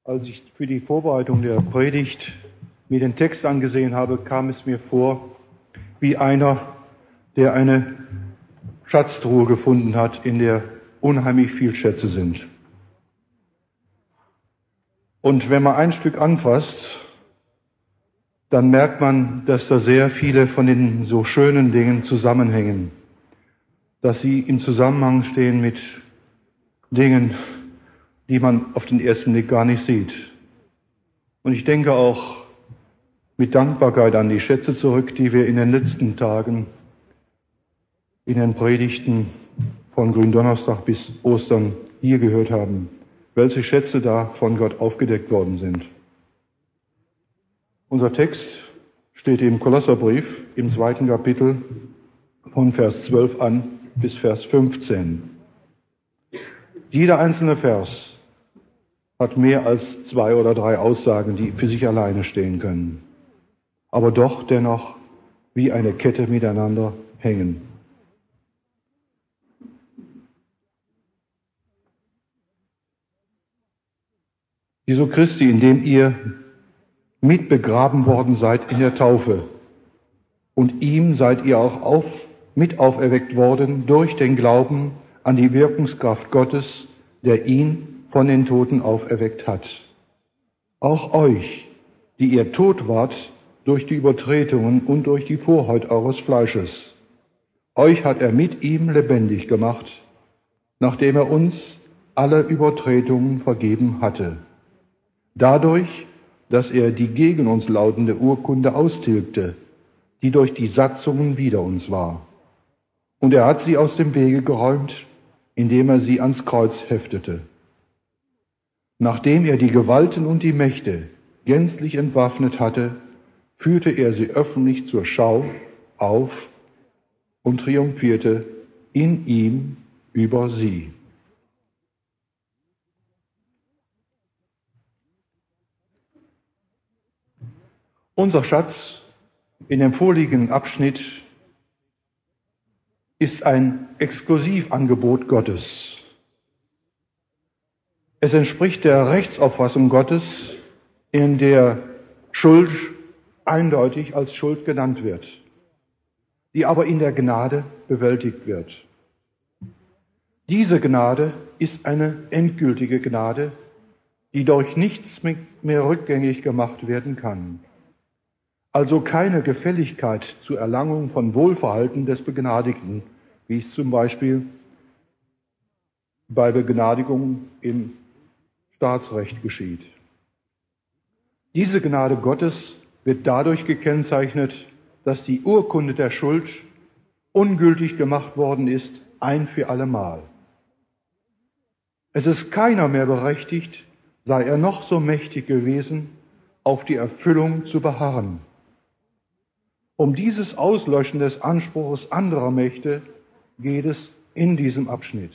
Als ich für die Vorbereitung der Predigt mir den Text angesehen habe, kam es mir vor, wie einer, der eine Schatztruhe gefunden hat, in der unheimlich viel Schätze sind. Und wenn man ein Stück anfasst, dann merkt man, dass da sehr viele von den so schönen Dingen zusammenhängen, dass sie im Zusammenhang stehen mit Dingen, die man auf den ersten Blick gar nicht sieht. Und ich denke auch mit Dankbarkeit an die Schätze zurück, die wir in den letzten Tagen in den Predigten von Gründonnerstag bis Ostern hier gehört haben, welche Schätze da von Gott aufgedeckt worden sind. Unser Text steht im Kolosserbrief im 2. Kapitel von Vers 12 an bis Vers 15. Jeder einzelne Vers hat mehr als 2 oder 3 Aussagen, die für sich alleine stehen können, aber doch dennoch wie eine Kette miteinander hängen. Jesu Christi, indem ihr mit begraben worden seid in der Taufe, und ihm seid ihr auch mit auferweckt worden durch den Glauben an die Wirkungskraft Gottes, der ihn von den Toten auferweckt hat. Auch euch, die ihr tot wart durch die Übertretungen und durch die Vorhaut eures Fleisches, euch hat er mit ihm lebendig gemacht, nachdem er uns alle Übertretungen vergeben hatte. Dadurch, dass er die gegen uns lautende Urkunde austilgte, die durch die Satzungen wider uns war. Und er hat sie aus dem Wege geräumt, indem er sie ans Kreuz heftete. Nachdem er die Gewalten und die Mächte gänzlich entwaffnet hatte, führte er sie öffentlich zur Schau auf und triumphierte in ihm über sie. Unser Schatz in dem vorliegenden Abschnitt ist ein Exklusivangebot Gottes. Es entspricht der Rechtsauffassung Gottes, in der Schuld eindeutig als Schuld genannt wird, die aber in der Gnade bewältigt wird. Diese Gnade ist eine endgültige Gnade, die durch nichts mehr rückgängig gemacht werden kann. Also keine Gefälligkeit zur Erlangung von Wohlverhalten des Begnadigten, wie es zum Beispiel bei Begnadigung im Staatsrecht geschieht. Diese Gnade Gottes wird dadurch gekennzeichnet, dass die Urkunde der Schuld ungültig gemacht worden ist, ein für allemal. Es ist keiner mehr berechtigt, sei er noch so mächtig gewesen, auf die Erfüllung zu beharren. Um dieses Auslöschen des Anspruchs anderer Mächte geht es in diesem Abschnitt.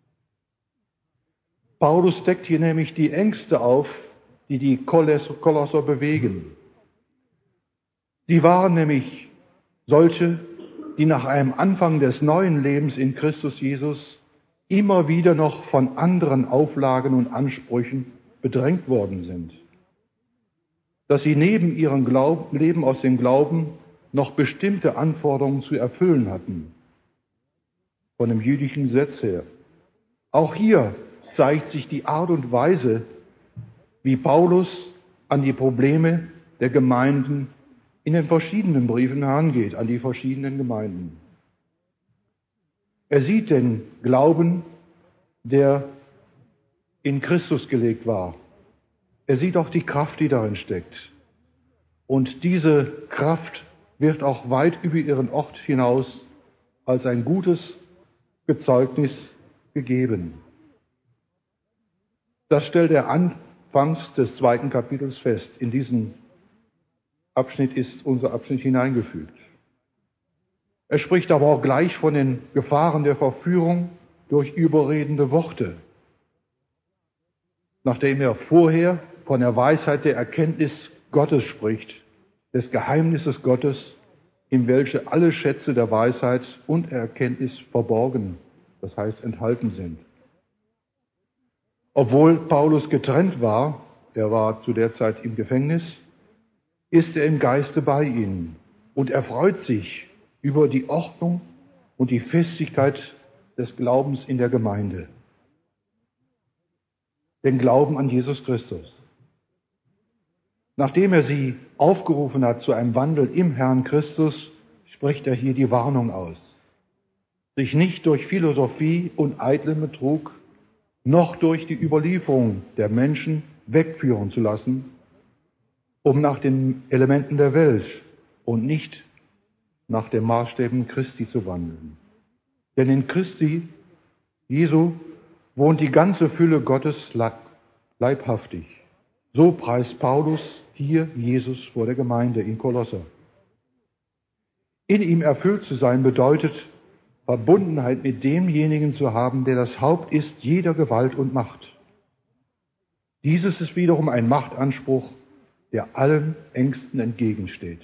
Paulus deckt hier nämlich die Ängste auf, die die Kolosser bewegen. Sie waren nämlich solche, die nach einem Anfang des neuen Lebens in Christus Jesus immer wieder noch von anderen Auflagen und Ansprüchen bedrängt worden sind. Dass sie neben ihrem Leben aus dem Glauben noch bestimmte Anforderungen zu erfüllen hatten, von dem jüdischen Gesetz her. Auch hier zeigt sich die Art und Weise, wie Paulus an die Probleme der Gemeinden in den verschiedenen Briefen herangeht, an die verschiedenen Gemeinden. Er sieht den Glauben, der in Christus gelegt war. Er sieht auch die Kraft, die darin steckt. Und diese Kraft wird auch weit über ihren Ort hinaus als ein gutes Zeugnis gegeben. Das stellt er anfangs des 2. Kapitels fest. In diesen Abschnitt ist unser Abschnitt hineingefügt. Er spricht aber auch gleich von den Gefahren der Verführung durch überredende Worte. Nachdem er vorher von der Weisheit der Erkenntnis Gottes spricht, des Geheimnisses Gottes, in welche alle Schätze der Weisheit und Erkenntnis verborgen, das heißt enthalten sind. Obwohl Paulus getrennt war, er war zu der Zeit im Gefängnis, ist er im Geiste bei ihnen und er freut sich über die Ordnung und die Festigkeit des Glaubens in der Gemeinde. Den Glauben an Jesus Christus. Nachdem er sie aufgerufen hat zu einem Wandel im Herrn Christus, spricht er hier die Warnung aus, sich nicht durch Philosophie und eitlen Betrug, noch durch die Überlieferung der Menschen wegführen zu lassen, um nach den Elementen der Welt und nicht nach den Maßstäben Christi zu wandeln. Denn in Christi, Jesu, wohnt die ganze Fülle Gottes leibhaftig. So preist Paulus hier Jesus vor der Gemeinde in Kolosser. In ihm erfüllt zu sein bedeutet, Verbundenheit mit demjenigen zu haben, der das Haupt ist jeder Gewalt und Macht. Dieses ist wiederum ein Machtanspruch, der allen Ängsten entgegensteht.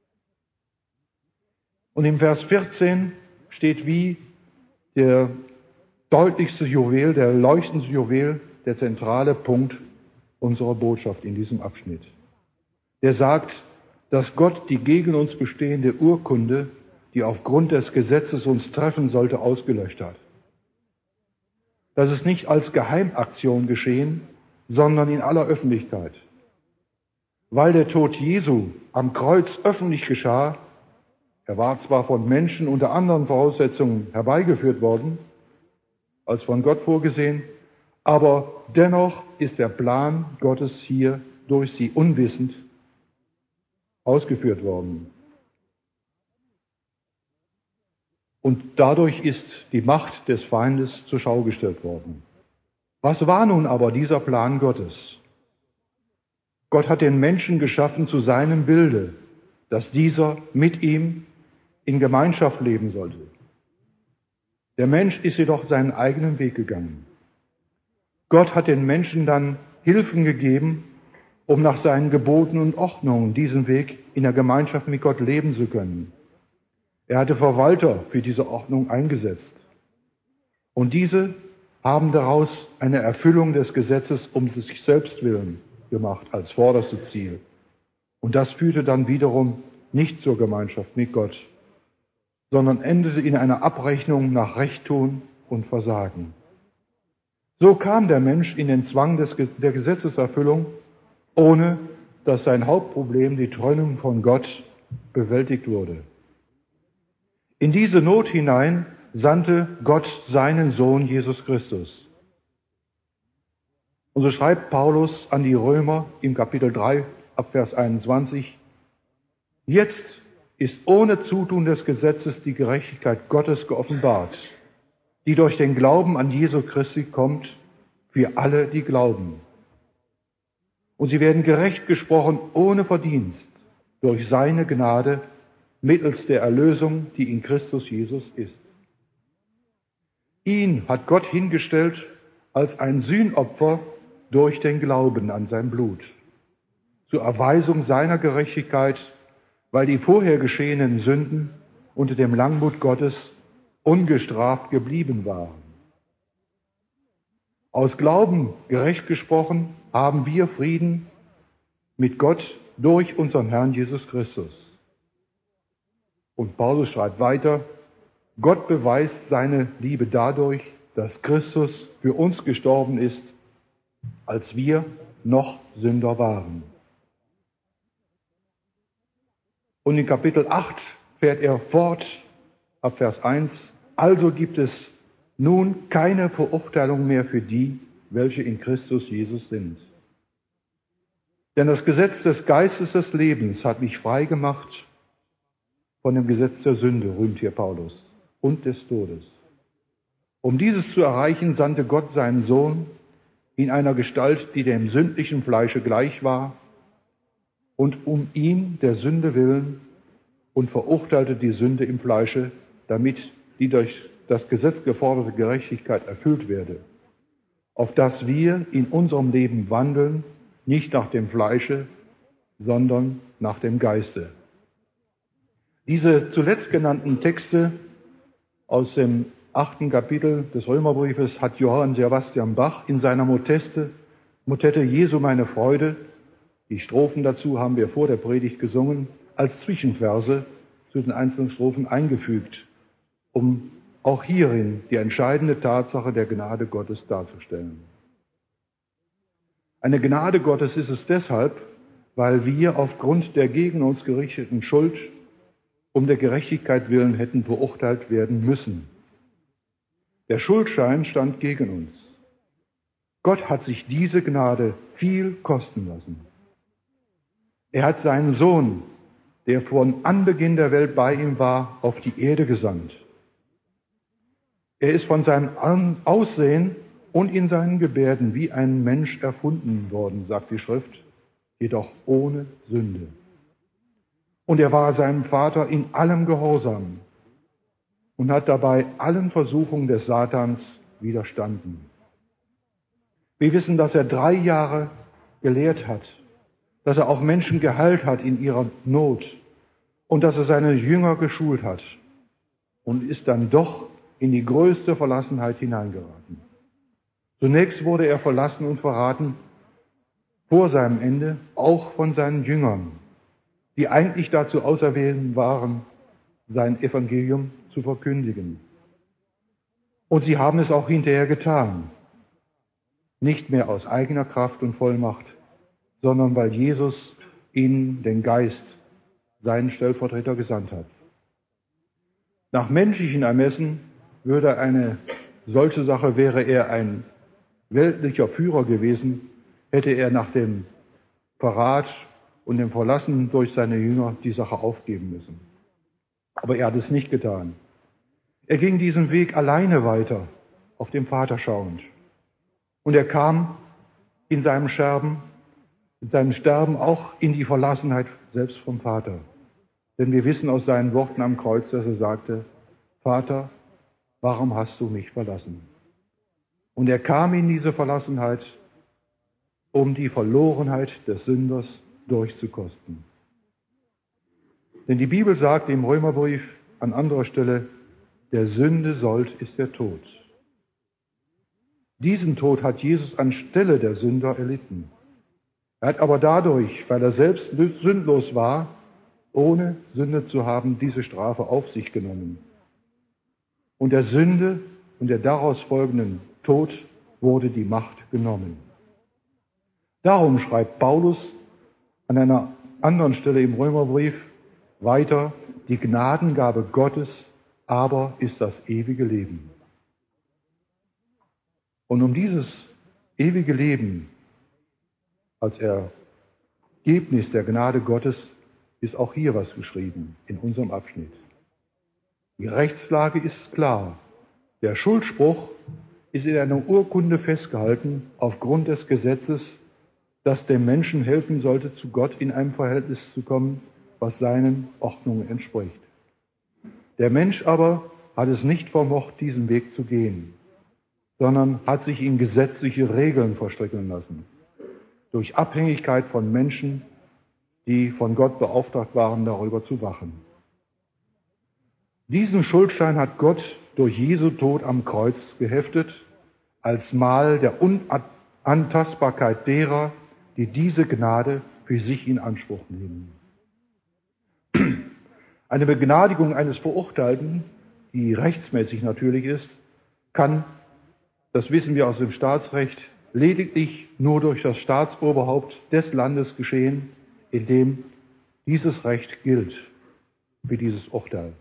Und im Vers 14 steht wie der deutlichste Juwel, der leuchtendste Juwel, der zentrale Punkt unserer Botschaft in diesem Abschnitt. Der sagt, dass Gott die gegen uns bestehende Urkunde, die aufgrund des Gesetzes uns treffen sollte, ausgelöscht hat. Das ist nicht als Geheimaktion geschehen, sondern in aller Öffentlichkeit. Weil der Tod Jesu am Kreuz öffentlich geschah, er war zwar von Menschen unter anderen Voraussetzungen herbeigeführt worden, als von Gott vorgesehen, aber dennoch ist der Plan Gottes hier durch sie unwissend ausgeführt worden. Und dadurch ist die Macht des Feindes zur Schau gestellt worden. Was war nun aber dieser Plan Gottes? Gott hat den Menschen geschaffen zu seinem Bilde, dass dieser mit ihm in Gemeinschaft leben sollte. Der Mensch ist jedoch seinen eigenen Weg gegangen. Gott hat den Menschen dann Hilfen gegeben, um nach seinen Geboten und Ordnungen diesen Weg in der Gemeinschaft mit Gott leben zu können. Er hatte Verwalter für diese Ordnung eingesetzt. Und diese haben daraus eine Erfüllung des Gesetzes um sich selbst willen gemacht, als vorderstes Ziel. Und das führte dann wiederum nicht zur Gemeinschaft mit Gott, sondern endete in einer Abrechnung nach Rechttun und Versagen. So kam der Mensch in den Zwang der Gesetzeserfüllung, ohne dass sein Hauptproblem, die Trennung von Gott, bewältigt wurde. In diese Not hinein sandte Gott seinen Sohn Jesus Christus. Und so schreibt Paulus an die Römer im Kapitel 3 ab Vers 21, jetzt ist ohne Zutun des Gesetzes die Gerechtigkeit Gottes geoffenbart, die durch den Glauben an Jesu Christi kommt, für alle, die glauben. Und sie werden gerecht gesprochen ohne Verdienst durch seine Gnade mittels der Erlösung, die in Christus Jesus ist. Ihn hat Gott hingestellt als ein Sühnopfer durch den Glauben an sein Blut, zur Erweisung seiner Gerechtigkeit, weil die vorher geschehenen Sünden unter dem Langmut Gottes ungestraft geblieben waren. Aus Glauben gerecht gesprochen haben wir Frieden mit Gott durch unseren Herrn Jesus Christus. Und Paulus schreibt weiter, Gott beweist seine Liebe dadurch, dass Christus für uns gestorben ist, als wir noch Sünder waren. Und in Kapitel 8 fährt er fort, ab Vers 1, also gibt es nun keine Verurteilung mehr für die, welche in Christus Jesus sind. Denn das Gesetz des Geistes des Lebens hat mich frei gemacht von dem Gesetz der Sünde, rühmt hier Paulus, und des Todes. Um dieses zu erreichen, sandte Gott seinen Sohn in einer Gestalt, die dem sündlichen Fleische gleich war, und um ihn der Sünde willen und verurteilte die Sünde im Fleische, damit die durch das Gesetz geforderte Gerechtigkeit erfüllt werde, auf dass wir in unserem Leben wandeln, nicht nach dem Fleische, sondern nach dem Geiste. Diese zuletzt genannten Texte aus dem 8. Kapitel des Römerbriefes hat Johann Sebastian Bach in seiner Moteste Motette Jesu meine Freude, die Strophen dazu haben wir vor der Predigt gesungen, als Zwischenverse zu den einzelnen Strophen eingefügt, um auch hierin die entscheidende Tatsache der Gnade Gottes darzustellen. Eine Gnade Gottes ist es deshalb, weil wir aufgrund der gegen uns gerichteten Schuld um der Gerechtigkeit willen hätten verurteilt werden müssen. Der Schuldschein stand gegen uns. Gott hat sich diese Gnade viel kosten lassen. Er hat seinen Sohn, der von Anbeginn der Welt bei ihm war, auf die Erde gesandt. Er ist von seinem Aussehen und in seinen Gebärden wie ein Mensch erfunden worden, sagt die Schrift, jedoch ohne Sünde. Und er war seinem Vater in allem gehorsam und hat dabei allen Versuchungen des Satans widerstanden. Wir wissen, dass er 3 Jahre gelehrt hat, dass er auch Menschen geheilt hat in ihrer Not und dass er seine Jünger geschult hat und ist dann doch in die größte Verlassenheit hineingeraten. Zunächst wurde er verlassen und verraten vor seinem Ende auch von seinen Jüngern, die eigentlich dazu auserwählt waren, sein Evangelium zu verkündigen. Und sie haben es auch hinterher getan. Nicht mehr aus eigener Kraft und Vollmacht, sondern weil Jesus ihnen den Geist, seinen Stellvertreter, gesandt hat. Nach menschlichen Ermessen würde eine solche Sache, wäre er ein weltlicher Führer gewesen, hätte er nach dem Verrat und dem Verlassen durch seine Jünger die Sache aufgeben müssen. Aber er hat es nicht getan. Er ging diesen Weg alleine weiter, auf den Vater schauend. Und er kam in seinem Sterben auch in die Verlassenheit selbst vom Vater. Denn wir wissen aus seinen Worten am Kreuz, dass er sagte, Vater, warum hast du mich verlassen? Und er kam in diese Verlassenheit, um die Verlorenheit des Sünders durchzukosten. Denn die Bibel sagt im Römerbrief an anderer Stelle, der Sünde Sold ist der Tod. Diesen Tod hat Jesus anstelle der Sünder erlitten. Er hat aber dadurch, weil er selbst sündlos war, ohne Sünde zu haben, diese Strafe auf sich genommen. Und der Sünde und der daraus folgenden Tod wurde die Macht genommen. Darum schreibt Paulus an einer anderen Stelle im Römerbrief weiter, die Gnadengabe Gottes aber ist das ewige Leben. Und um dieses ewige Leben als Ergebnis der Gnade Gottes ist auch hier was geschrieben in unserem Abschnitt. Die Rechtslage ist klar. Der Schuldspruch ist in einer Urkunde festgehalten aufgrund des Gesetzes, das dem Menschen helfen sollte, zu Gott in einem Verhältnis zu kommen, was seinen Ordnungen entspricht. Der Mensch aber hat es nicht vermocht, diesen Weg zu gehen, sondern hat sich in gesetzliche Regeln verstricken lassen, durch Abhängigkeit von Menschen, die von Gott beauftragt waren, darüber zu wachen. Diesen Schuldschein hat Gott durch Jesu Tod am Kreuz geheftet, als Mal der Unantastbarkeit derer, die diese Gnade für sich in Anspruch nehmen. Eine Begnadigung eines Verurteilten, die rechtsmäßig natürlich ist, kann, das wissen wir aus dem Staatsrecht, lediglich nur durch das Staatsoberhaupt des Landes geschehen, in dem dieses Recht gilt für dieses Urteil.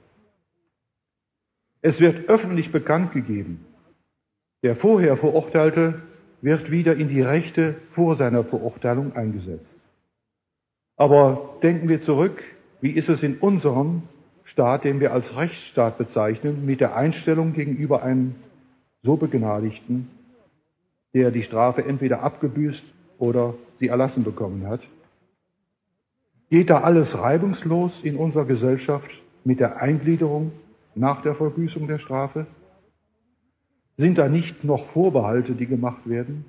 Es wird öffentlich bekannt gegeben. Der vorher Verurteilte wird wieder in die Rechte vor seiner Verurteilung eingesetzt. Aber denken wir zurück, wie ist es in unserem Staat, den wir als Rechtsstaat bezeichnen, mit der Einstellung gegenüber einem so Begnadigten, der die Strafe entweder abgebüßt oder sie erlassen bekommen hat? Geht da alles reibungslos in unserer Gesellschaft mit der Eingliederung nach der Verbüßung der Strafe? Sind da nicht noch Vorbehalte, die gemacht werden?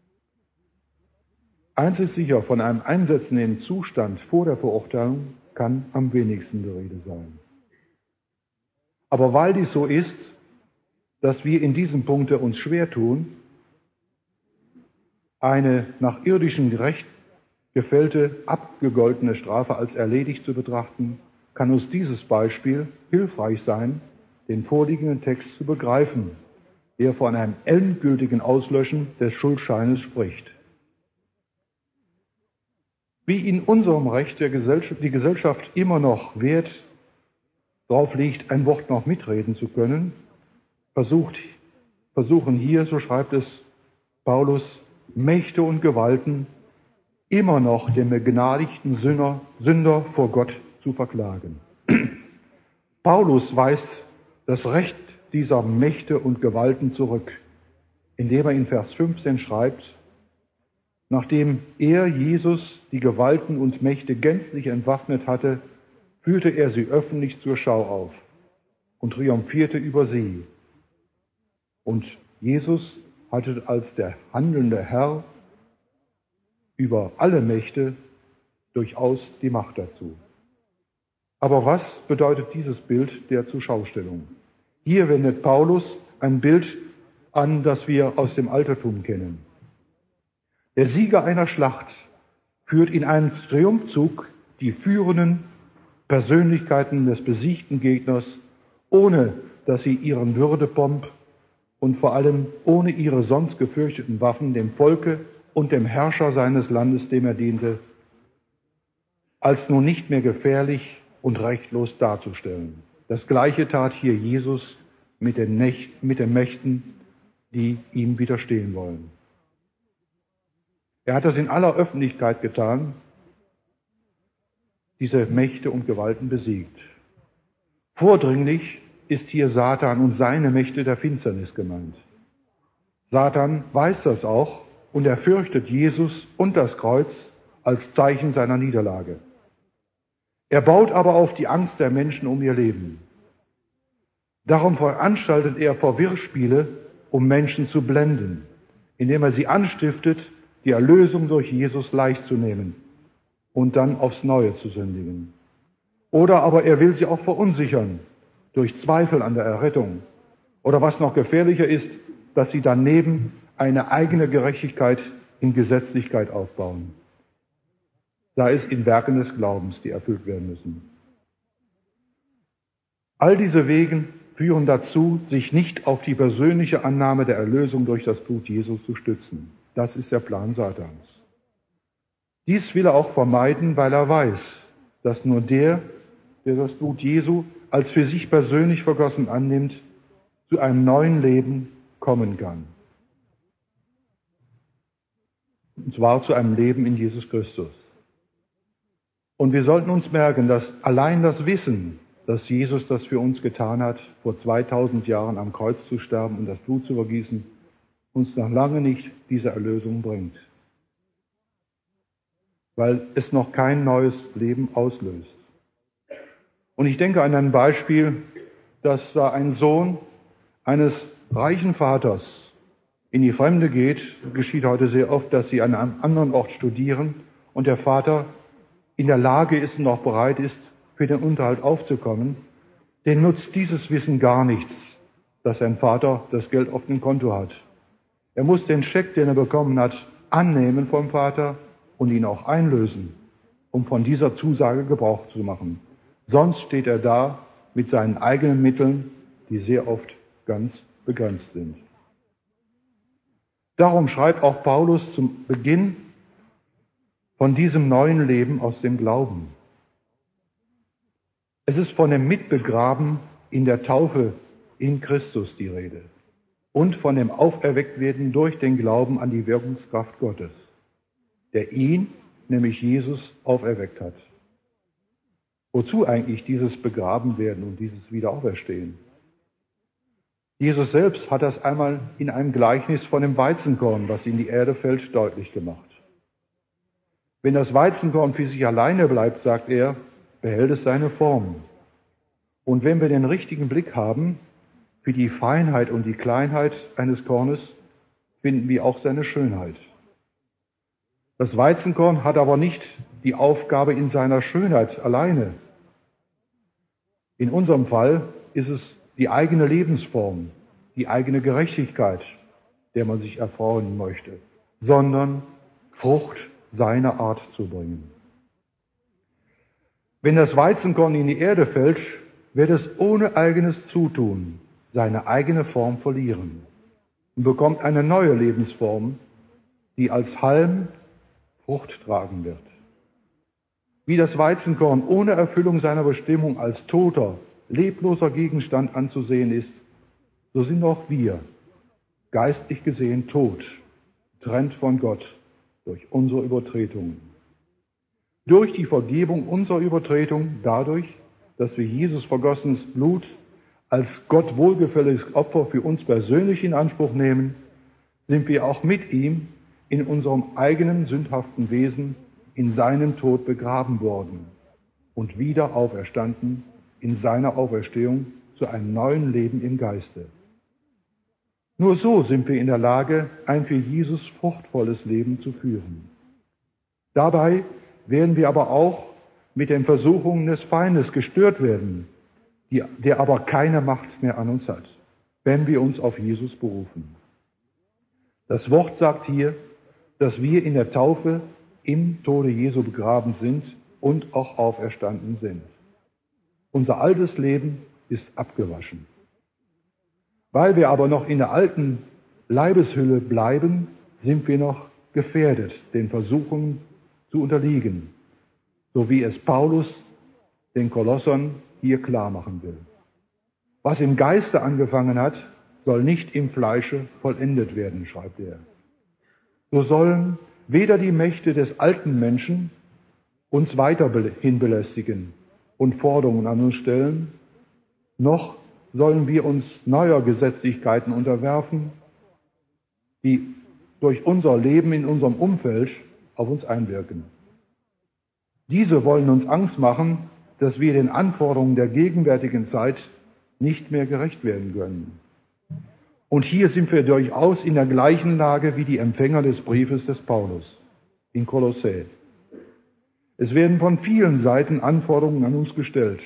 Eins ist sicher, von einem einsetzenden Zustand vor der Verurteilung kann am wenigsten die Rede sein. Aber weil dies so ist, dass wir in diesem Punkte uns schwer tun, eine nach irdischem Recht gefällte, abgegoltene Strafe als erledigt zu betrachten, kann uns dieses Beispiel hilfreich sein, den vorliegenden Text zu begreifen, der von einem endgültigen Auslöschen des Schuldscheines spricht. Wie in unserem Recht die Gesellschaft immer noch Wert darauf legt, ein Wort noch mitreden zu können, versuchen hier, so schreibt es Paulus, Mächte und Gewalten immer noch den begnadigten Sünder vor Gott zu verklagen. Paulus weist das Recht dieser Mächte und Gewalten zurück, indem er in Vers 15 schreibt, nachdem er, Jesus, die Gewalten und Mächte gänzlich entwaffnet hatte, führte er sie öffentlich zur Schau auf und triumphierte über sie. Und Jesus hatte als der handelnde Herr über alle Mächte durchaus die Macht dazu. Aber was bedeutet dieses Bild der Zurschaustellung? Hier wendet Paulus ein Bild an, das wir aus dem Altertum kennen. Der Sieger einer Schlacht führt in einem Triumphzug die führenden Persönlichkeiten des besiegten Gegners, ohne dass sie ihren Würdepomp und vor allem ohne ihre sonst gefürchteten Waffen dem Volke und dem Herrscher seines Landes, dem er diente, als nun nicht mehr gefährlich und rechtlos darzustellen. Das Gleiche tat hier Jesus mit den Mächten, die ihm widerstehen wollen. Er hat das in aller Öffentlichkeit getan, diese Mächte und Gewalten besiegt. Vordringlich ist hier Satan und seine Mächte der Finsternis gemeint. Satan weiß das auch und er fürchtet Jesus und das Kreuz als Zeichen seiner Niederlage. Er baut aber auf die Angst der Menschen um ihr Leben. Darum veranstaltet er Verwirrspiele, um Menschen zu blenden, indem er sie anstiftet, die Erlösung durch Jesus leicht zu nehmen und dann aufs Neue zu sündigen. Oder aber er will sie auch verunsichern durch Zweifel an der Errettung. Oder was noch gefährlicher ist, dass sie daneben eine eigene Gerechtigkeit in Gesetzlichkeit aufbauen. Sei es in Werken des Glaubens, die erfüllt werden müssen. All diese Wege führen dazu, sich nicht auf die persönliche Annahme der Erlösung durch das Blut Jesu zu stützen. Das ist der Plan Satans. Dies will er auch vermeiden, weil er weiß, dass nur der das Blut Jesu als für sich persönlich vergossen annimmt, zu einem neuen Leben kommen kann. Und zwar zu einem Leben in Jesus Christus. Und wir sollten uns merken, dass allein das Wissen, dass Jesus das für uns getan hat, vor 2000 Jahren am Kreuz zu sterben und das Blut zu vergießen, uns noch lange nicht diese Erlösung bringt. Weil es noch kein neues Leben auslöst. Und ich denke an ein Beispiel, dass da ein Sohn eines reichen Vaters in die Fremde geht. Das geschieht heute sehr oft, dass sie an einem anderen Ort studieren und der Vater in der Lage ist und auch bereit ist, für den Unterhalt aufzukommen. Den nutzt dieses Wissen gar nichts, dass sein Vater das Geld auf dem Konto hat. Er muss den Scheck, den er bekommen hat, annehmen vom Vater und ihn auch einlösen, um von dieser Zusage Gebrauch zu machen. Sonst steht er da mit seinen eigenen Mitteln, die sehr oft ganz begrenzt sind. Darum schreibt auch Paulus zum Beginn von diesem neuen Leben aus dem Glauben. Es ist von dem Mitbegraben in der Taufe in Christus die Rede und von dem Auferwecktwerden durch den Glauben an die Wirkungskraft Gottes, der ihn, nämlich Jesus, auferweckt hat. Wozu eigentlich dieses Begrabenwerden und dieses Wiederauferstehen? Jesus selbst hat das einmal in einem Gleichnis von dem Weizenkorn, was in die Erde fällt, deutlich gemacht. Wenn das Weizenkorn für sich alleine bleibt, sagt er, behält es seine Form. Und wenn wir den richtigen Blick haben für die Feinheit und die Kleinheit eines Kornes, finden wir auch seine Schönheit. Das Weizenkorn hat aber nicht die Aufgabe in seiner Schönheit alleine. In unserem Fall ist es die eigene Lebensform, die eigene Gerechtigkeit, der man sich erfreuen möchte. sondern Frucht seiner Art zu bringen. Wenn das Weizenkorn in die Erde fällt, wird es ohne eigenes Zutun seine eigene Form verlieren und bekommt eine neue Lebensform, die als Halm Frucht tragen wird. Wie das Weizenkorn ohne Erfüllung seiner Bestimmung als toter, lebloser Gegenstand anzusehen ist, so sind auch wir, geistlich gesehen, tot, getrennt von Gott durch unsere Übertretungen. Durch die Vergebung unserer Übertretung, dadurch, dass wir Jesus vergossenes Blut als Gott wohlgefälliges Opfer für uns persönlich in Anspruch nehmen, sind wir auch mit ihm in unserem eigenen sündhaften Wesen in seinem Tod begraben worden und wieder auferstanden in seiner Auferstehung zu einem neuen Leben im Geiste. Nur so sind wir in der Lage, ein für Jesus fruchtvolles Leben zu führen. Dabei werden wir aber auch mit den Versuchungen des Feindes gestört werden, der aber keine Macht mehr an uns hat, wenn wir uns auf Jesus berufen. Das Wort sagt hier, dass wir in der Taufe im Tode Jesu begraben sind und auch auferstanden sind. Unser altes Leben ist abgewaschen. Weil wir aber noch in der alten Leibeshülle bleiben, sind wir noch gefährdet, den Versuchungen zu unterliegen, so wie es Paulus den Kolossern hier klar machen will. Was im Geiste angefangen hat, soll nicht im Fleische vollendet werden, schreibt er. So sollen weder die Mächte des alten Menschen uns weiterhin belästigen und Forderungen an uns stellen, noch sollen wir uns neuer Gesetzlichkeiten unterwerfen, die durch unser Leben in unserem Umfeld auf uns einwirken. Diese wollen uns Angst machen, dass wir den Anforderungen der gegenwärtigen Zeit nicht mehr gerecht werden können. Und hier sind wir durchaus in der gleichen Lage wie die Empfänger des Briefes des Paulus in Kolossä. Es werden von vielen Seiten Anforderungen an uns gestellt.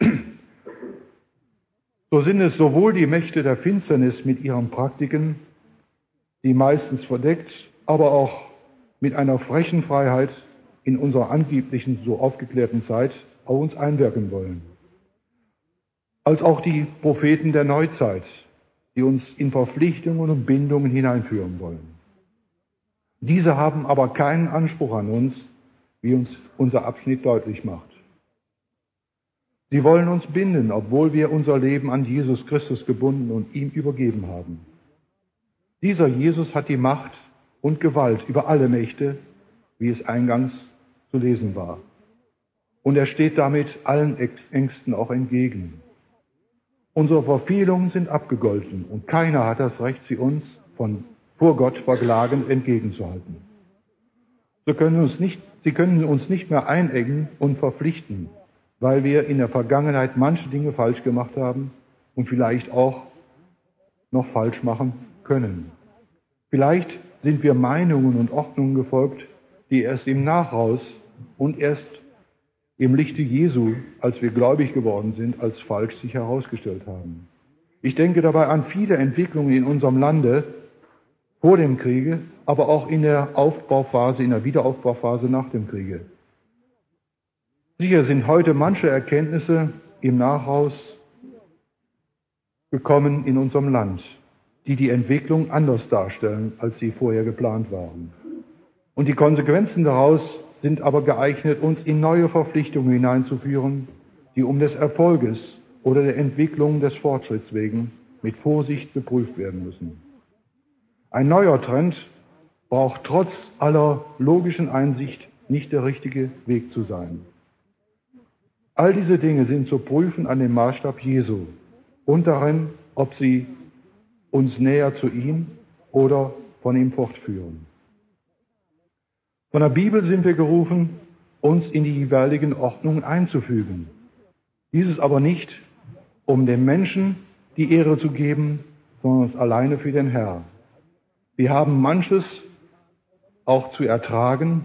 So sind es sowohl die Mächte der Finsternis mit ihren Praktiken, die meistens verdeckt, aber auch mit einer frechen Freiheit in unserer angeblichen so aufgeklärten Zeit auf uns einwirken wollen, als auch die Propheten der Neuzeit, die uns in Verpflichtungen und Bindungen hineinführen wollen. Diese haben aber keinen Anspruch an uns, wie uns unser Abschnitt deutlich macht. Sie wollen uns binden, obwohl wir unser Leben an Jesus Christus gebunden und ihm übergeben haben. Dieser Jesus hat die Macht und Gewalt über alle Mächte, wie es eingangs zu lesen war. Und er steht damit allen Ängsten auch entgegen. Unsere Verfehlungen sind abgegolten und keiner hat das Recht, sie uns vor Gott verklagend entgegenzuhalten. Sie können uns nicht mehr einengen und verpflichten, weil wir in der Vergangenheit manche Dinge falsch gemacht haben und vielleicht auch noch falsch machen können. Vielleicht sind wir Meinungen und Ordnungen gefolgt, die erst im Nachhaus und erst im Lichte Jesu, als wir gläubig geworden sind, als falsch sich herausgestellt haben. Ich denke dabei an viele Entwicklungen in unserem Lande vor dem Kriege, aber auch in der Aufbauphase, in der Wiederaufbauphase nach dem Kriege. Sicher sind heute manche Erkenntnisse im Nachhaus gekommen in unserem Land, die die Entwicklung anders darstellen, als sie vorher geplant waren. Und die Konsequenzen daraus sind aber geeignet, uns in neue Verpflichtungen hineinzuführen, die um des Erfolges oder der Entwicklung des Fortschritts wegen mit Vorsicht geprüft werden müssen. Ein neuer Trend braucht trotz aller logischen Einsicht nicht der richtige Weg zu sein. All diese Dinge sind zu prüfen an dem Maßstab Jesu und darin, ob sie uns näher zu ihm oder von ihm fortführen. Von der Bibel sind wir gerufen, uns in die jeweiligen Ordnungen einzufügen. Dieses aber nicht, um dem Menschen die Ehre zu geben, sondern es alleine für den Herrn. Wir haben manches auch zu ertragen,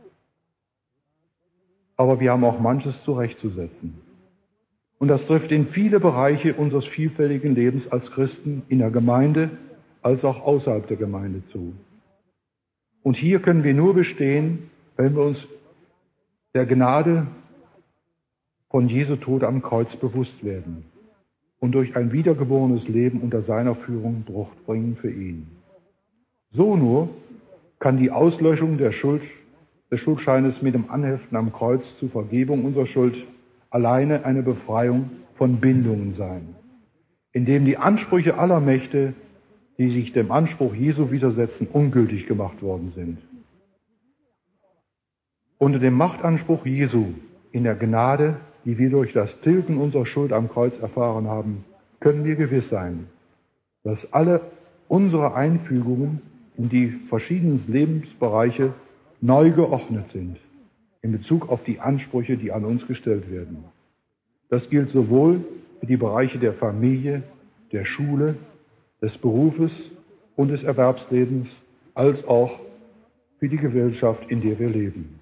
aber wir haben auch manches zurechtzusetzen. Und das trifft in viele Bereiche unseres vielfältigen Lebens als Christen in der Gemeinde, als auch außerhalb der Gemeinde zu. Und hier können wir nur bestehen, wenn wir uns der Gnade von Jesu Tod am Kreuz bewusst werden und durch ein wiedergeborenes Leben unter seiner Führung Frucht bringen für ihn. So nur kann die Auslöschung des Schuldscheines mit dem Anheften am Kreuz zur Vergebung unserer Schuld alleine eine Befreiung von Bindungen sein, indem die Ansprüche aller Mächte, die sich dem Anspruch Jesu widersetzen, ungültig gemacht worden sind. Unter dem Machtanspruch Jesu in der Gnade, die wir durch das Tilgen unserer Schuld am Kreuz erfahren haben, können wir gewiss sein, dass alle unsere Einfügungen in die verschiedenen Lebensbereiche neu geordnet sind in Bezug auf die Ansprüche, die an uns gestellt werden. Das gilt sowohl für die Bereiche der Familie, der Schule, des Berufes und des Erwerbslebens, als auch für die Gesellschaft, in der wir leben.